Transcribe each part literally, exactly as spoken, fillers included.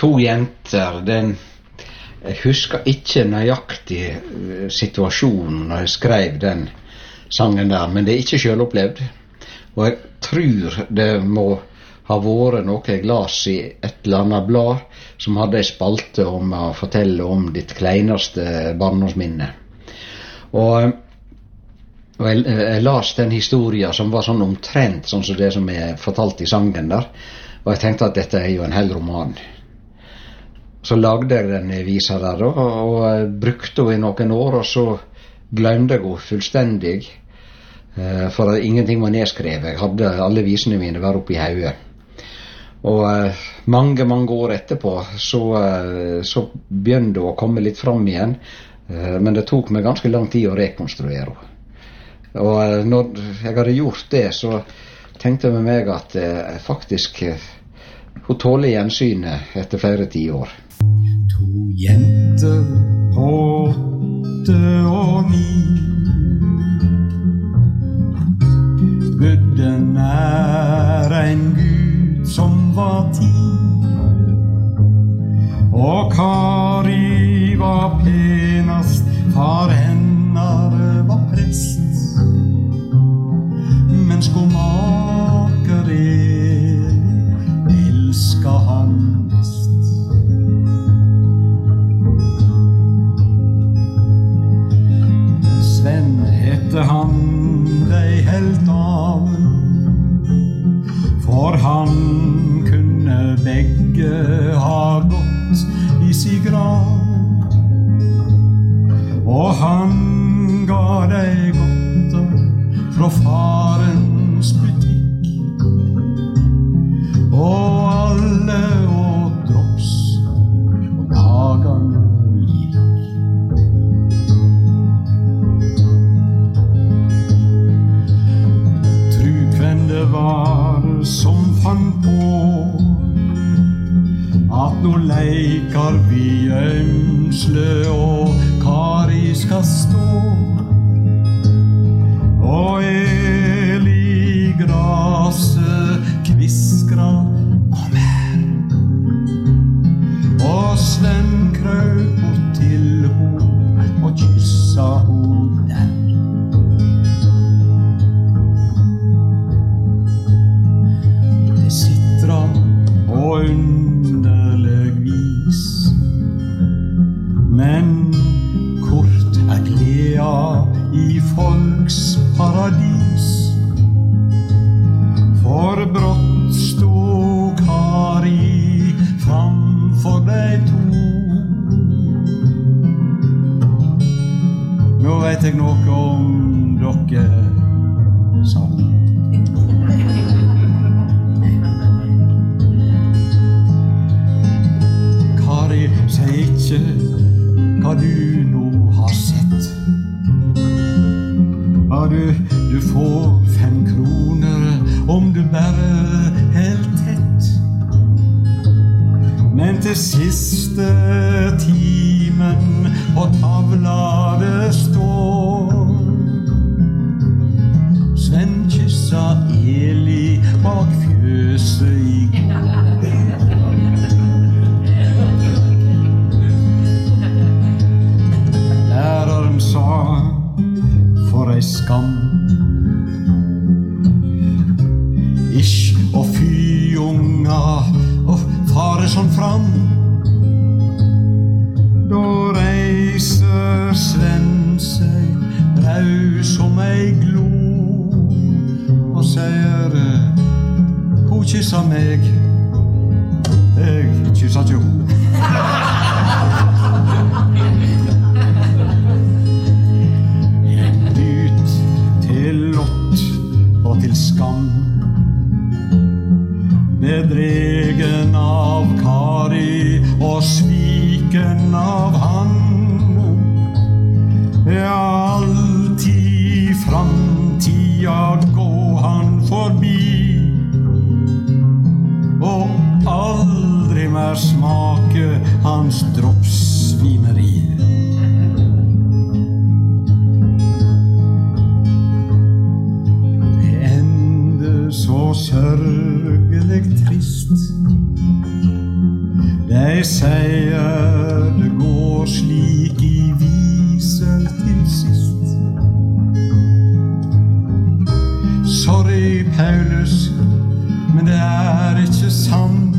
To jenter, den jeg husker ikke nøyaktig situasjonen når jeg skrev den sangen der, men det er ikke selvopplevd. Og jeg tror det må ha vært noe jeg las i et eller annet blad som hadde en spalte om å fortelle om ditt kleineste barndomsminne. Og, og jeg, jeg las den historien som var sånn omtrent sånn som det som er fortalt i sangen der, og jeg tenkte at dette er jo en hel roman. Så lagde jeg den visa der og, og brukte henne i noen år, og så glemte jeg henne fullstendig, for at ingenting var nedskrevet. Jeg hadde alle visene mine var oppe i hodet. Og uh, mange, mange år etterpå så, uh, så begynte det å komme litt fram igjen, uh, men det tok meg ganske lang tid å rekonstruere. Og uh, når jeg hadde gjort det, så tenkte jeg med meg at uh, faktisk uh, hun tåler gjensynet etter flere tiår. To jenter på åtte og ni budde nær en Gud som var ti, og Kari var penast, far hennar var prest, men skomaker elska han best. Sven hette han, dei helt av, for han kunne begge ha gått i si grav, og han ga deg godter fra farens butikk, og alle og drops og dagene gikk. Trug hvem det var som fant på at nå leikar vi ømsle og Kari skal stå, og Eli graset kviskra om her, og Sven krøp bort til ho og kyssa ho der. Det sittra og underleg vis, men kort er gleda i folks paradis, for brått stod Kari framfor de to. Nå vet jeg noe om dere, sa hun. Kari, si ikke hva du nå har sett. Ja, du, du får fem kroner om du bare helt tett. Men til siste timen på tavla det står, Sven kyssa Eli bak fjøset i går. Læreren sa, for ei skam, ish og fy unga og fare sånn fram. Da reiser Sven seg brau som ei glo og sier, hun kyssa meg, jeg kyssa ikke hun. Og til skam, bedregen av Kari og sviken av han. Ja, alltid framtida gå han forbi, og aldri mer smake hans droppsvineri. Så sørgelig trist. De Jeg sier det går slik i visen til sist. Sorry, Paulus, men det er ikke sant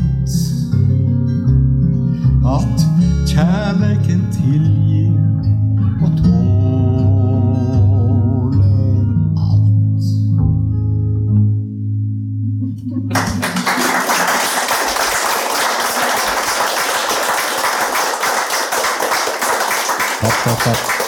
at kjærleiken tilgir og tåler alt. Takk, takk, takk.